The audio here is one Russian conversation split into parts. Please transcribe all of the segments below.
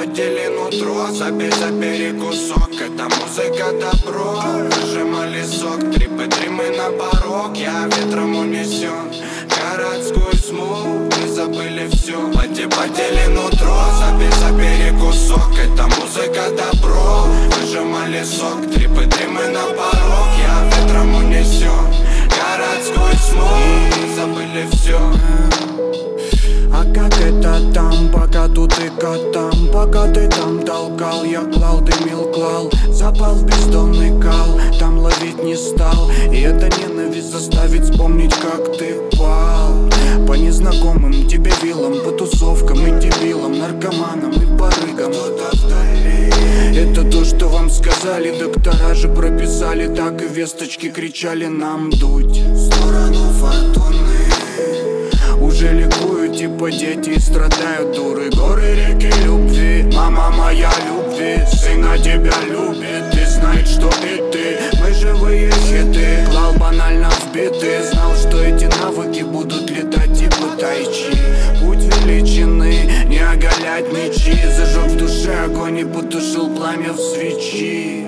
подели нутро, забери кусок. Это музыка добро, выжимали сок. Трипы, дримы на порог, я ветром унесен. Городской смог, мы забыли все. Подели нутро, забери кусок. Это музыка добро, выжимали сок. Трипы, дримы на порог, я ветром унесен. Городской смог, мы забыли все. А как это там, пока тут и котам? Пока ты там толкал, я клал, дымил, клал. Запал в бездонный кал, там ловить не стал. И эта ненависть заставит вспомнить, как ты пал. По незнакомым тебе вилам, по тусовкам и дебилам, наркоманам и барыгам. Это то, что вам сказали, доктора же прописали. Так и весточки кричали нам дуть в сторону фортуны. Уже ликуют, типа дети и страдают дуры. Горы, реки любви, мама моя любви. Сына тебя любит, и знает, что и ты. Мы живые хиты, клал банально в биты. Знал, что эти навыки будут летать типа тайчи. Путь величины, не оголять мечи. Зажег в душе огонь и потушил пламя в свечи.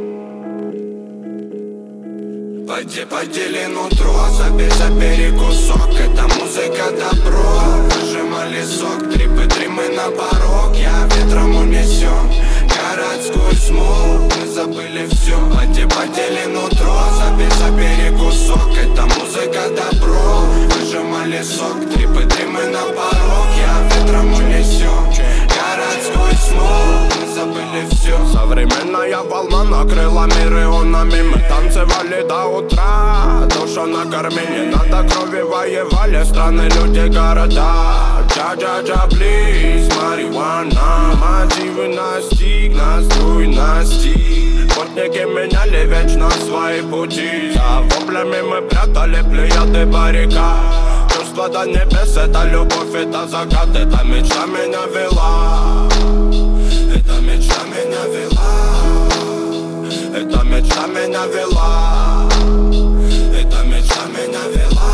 Подели нутро, забери кусок. Это музыка добро, выжимали сок. Трипы, дримы на порог, я ветром унесен. Городской смог, мы забыли все. Подели нутро, забери кусок. Это музыка добро, выжимали сок. Трипы, дримы на порог, я ветром унесен. Городской смог, мы забыли все. Современная волна накрыла мир ионами. Мы танцевали до утра, душу накормили. Надо крови воевали страны, люди, города. Джа-джа-джа, плиз, марихуана. Мотивы настиг, настрой настиг. Путники меняли вечно свои пути. За воплями мы прятали плеяды баррикад. Чувство до небес, это любовь, это закат. Эта мечта меня вела. Эта мечта меня вела. Эта мечта меня вела. Эта мечта меня вела.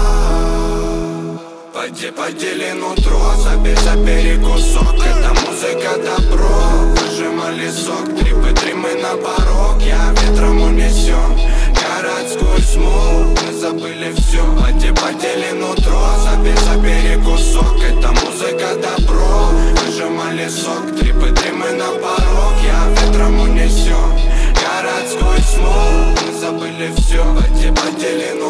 Подели нутро, забери кусок. Это музыка добро, выжимали сок. Трипы, дримы на порог, я ветром унесен. Городской смог, мы забыли все. Подели нутро, забери кусок. Это музыка добро, выжимали сок. Трипы, дримы на порог, я ветром унесен. Городской смог, мы забыли все. Подели